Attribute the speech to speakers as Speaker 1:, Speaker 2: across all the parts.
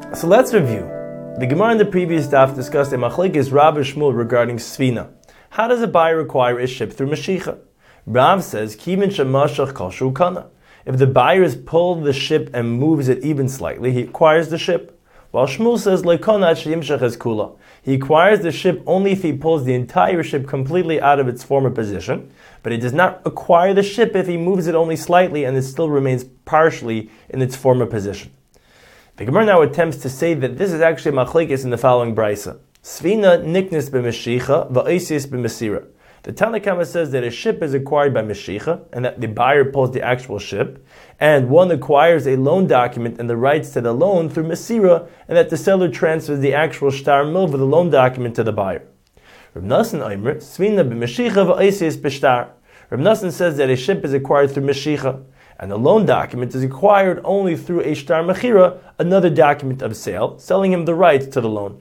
Speaker 1: So let's review. The Gemara in the previous daf discussed a machlekes Rav and Shmuel regarding Sfina. How does a buyer acquire a ship through Mashicha? Rav says, Kimin shemashach kol shu kana. If the buyer has pulled the ship and moves it even slightly, he acquires the ship. While Shmuel says, Leikona sheyimshach es kula. He acquires the ship only if he pulls the entire ship completely out of its former position, but he does not acquire the ship if he moves it only slightly and it still remains partially in its former position. The Gemara now attempts to say that this is actually machlekes in the following brisa. Sfina niknis b'meshicha va'osis b'mesira. The Tanna Kama says that a ship is acquired by meshicha and that the buyer pulls the actual ship, and one acquires a loan document and the rights to the loan through mesira, and that the seller transfers the actual shtar milva, the loan document, to the buyer. Reb Nosson Omer, Sfina b'meshicha va'osis b'shtar. Reb Nosson says that a ship is acquired through meshicha, and the loan document is acquired only through a shtar mechira, another document of sale, selling him the rights to the loan.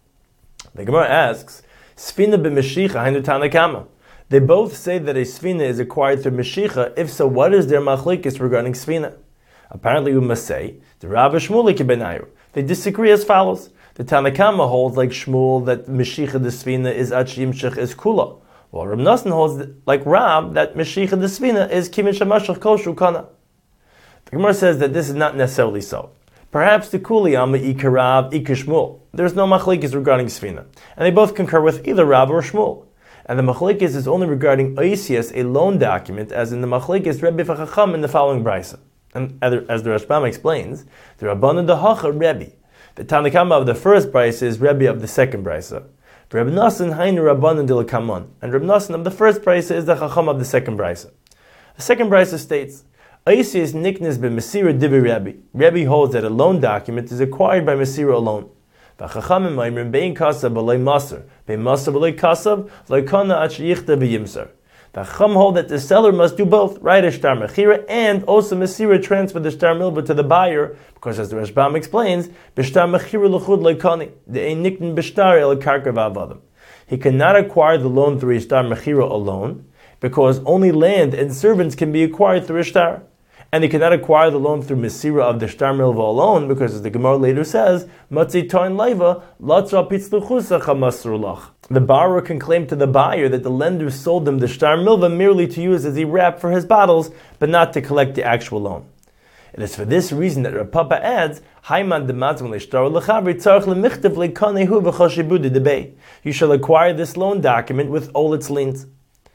Speaker 1: The Gemara asks, Sfina b'meshicha hainu Tanna Kama. They both say that a Sfina is acquired through meshicha. If so, what is their machlekes regarding Sfina? Apparently we must say, the Rav and Shmuel kebenayu. They disagree as follows. The Tanna Kama holds like Shmuel that meshicha the Sfina is achimshach is kula. While Reb Nosson holds like Rav that meshicha the Sfina is kimin shamashach kol shu kana. The Gemara says that this is not necessarily so. Perhaps the kuli amma ika Rav ika Shmuel. There is no machlekes regarding Sfina, and they both concur with either Rav or Shmuel. And the machlekes is only regarding oisias, a loan document, as in the machlekes Rebbe v'Chacham in the following brisa. And as the Rashbam explains, the Rabbanan Dahacha Rebbe. The Tanna Kama of the first brisa is Rebbe of the second brisa. Reb Nosson Hainu Rabbanan Dilakaman, and Reb Nosson of the first brisa is the Chacham of the second brisa. The second brisa states, oisias niknes b'mesira divi Rebbe. Rebbe holds that a loan document is acquired by mesira alone. V'Chachamim ma'imrim bein kasav b'lei maser, bein maser b'lei kasav, loikana ach yichta b'yimser. The Chacham hold that the seller must do both, write a shtar mechira and also mesira transfer the shtar milva to the buyer, because as the Rashbam explains, b'shtar mechira l'chud loikani, the ein niknin b'shtar el karka v'avadim. He cannot acquire the loan through a shtar mechira alone, because only land and servants can be acquired through a shtar. And he cannot acquire the loan through mesira of the shtar milva alone, because as the Gemara later says, matzi toin leiva latzra pitzluchusa chamasrulach. The borrower can claim to the buyer that the lender sold him the shtar milva merely to use as a wrap for his bottles, but not to collect the actual loan. It is for this reason that Rav Papa adds, Haiman dematzim leishtar lechavri tzarich lemichtav lekanehu v'chashibudi debei. You shall acquire this loan document with all its liens.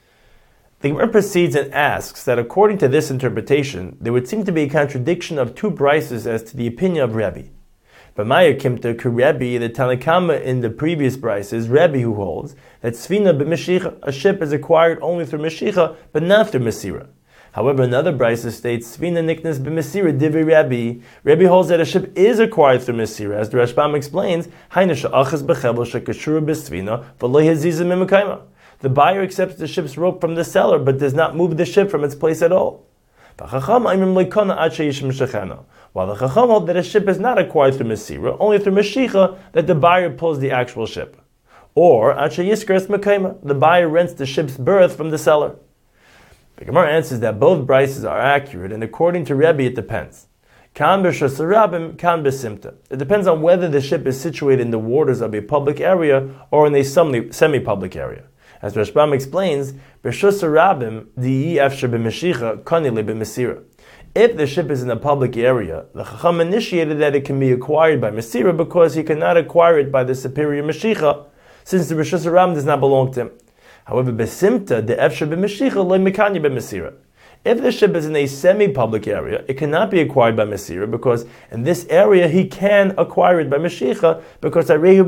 Speaker 1: The Gemara proceeds and asks that according to this interpretation, there would seem to be a contradiction of two brises as to the opinion of Rebbe. But Maya Kimta Rebbe, the Tanna Kama in the previous brise is Rebbe who holds that Sfina b'Mashicha, a ship is acquired only through Mashicha, but not through Mesira. However, another brise states Sfina niknas b'Masira divi Rebbe. Rebbe holds that a ship is acquired through Mesira, as the Rashbam explains, Haina she'achas b'chevel she'kashura b'Sfina v'lo yezizah mimukayma. The buyer accepts the ship's rope from the seller, but does not move the ship from its place at all. While the Chacham hold that a ship is not acquired through Mesira, only through Meshicha, that the buyer pulls the actual ship. Or, the buyer rents the ship's berth from the seller. The Gemara answers that both brises are accurate, and according to Rebbe, it depends. It depends on whether the ship is situated in the waters of a public area or in a semi-public area. As Rashbam explains, if the ship is in a public area, the Chacham initiated that it can be acquired by Mesira because he cannot acquire it by the superior Meshicha, since the Rishus Harabim does not belong to him. However, Besimta, the Efsher b'Meshicha, le Mekanya b'Mesira. If the ship is in a semi-public area, it cannot be acquired by Mesira because in this area he can acquire it by Meshicha because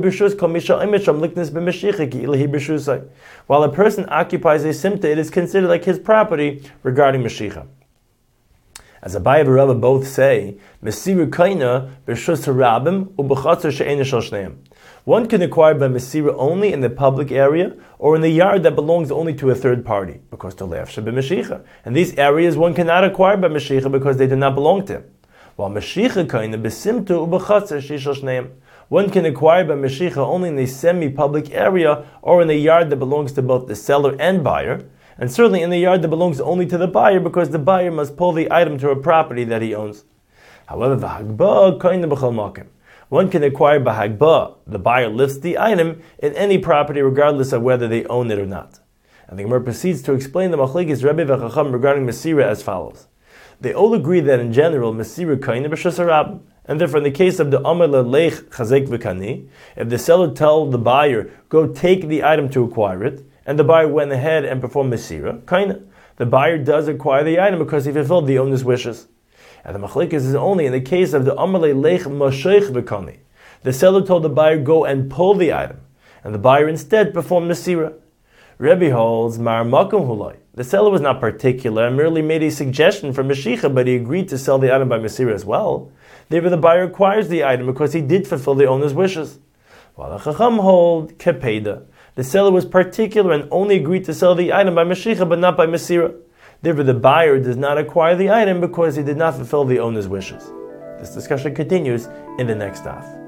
Speaker 1: while a person occupies a simta, it is considered like his property regarding Meshicha. As Abaye and Rava both say, Mesira kaina b'shus harabim u'b'chatzar she'ena shel shneim. One can acquire by Mesira only in the public area or in the yard that belongs only to a third party, because to le'afsha b'Mashicha. And these areas one cannot acquire by Mashicha because they do not belong to him. While Mashicha kaina b'simtu u'b'chatzar she'shel shneim. One can acquire by Mashicha only in a semi-public area or in a yard that belongs to both the seller and buyer, and certainly in the yard that belongs only to the buyer because the buyer must pull the item to a property that he owns. However, One can acquire b'hagbah. The buyer lifts the item in any property regardless of whether they own it or not. And the Gemara proceeds to explain the machlekes Rebbe v'Chacham regarding Mesira as follows. They all agree that in general, Mesira kaina b'shus harabim. And therefore, in the case of the Amar Lech Chazek V'Kani, if the seller told the buyer, go take the item to acquire it, and the buyer went ahead and performed Mesira, kaina. The buyer does acquire the item because he fulfilled the owner's wishes. And the machlekes is only in the case of the Amar Lech Mashech V'Kani. The seller told the buyer, go and pull the item, and the buyer instead performed Mesira. Rebbe holds Mar Makom Hulai. The seller was not particular and merely made a suggestion for Meshicha, but he agreed to sell the item by Mesira as well. Therefore, the buyer acquires the item because he did fulfill the owner's wishes. While the Chacham hold Kepeda. The seller was particular and only agreed to sell the item by Meshicha, but not by Mesira. Therefore, the buyer does not acquire the item because he did not fulfill the owner's wishes. This discussion continues in the next daf.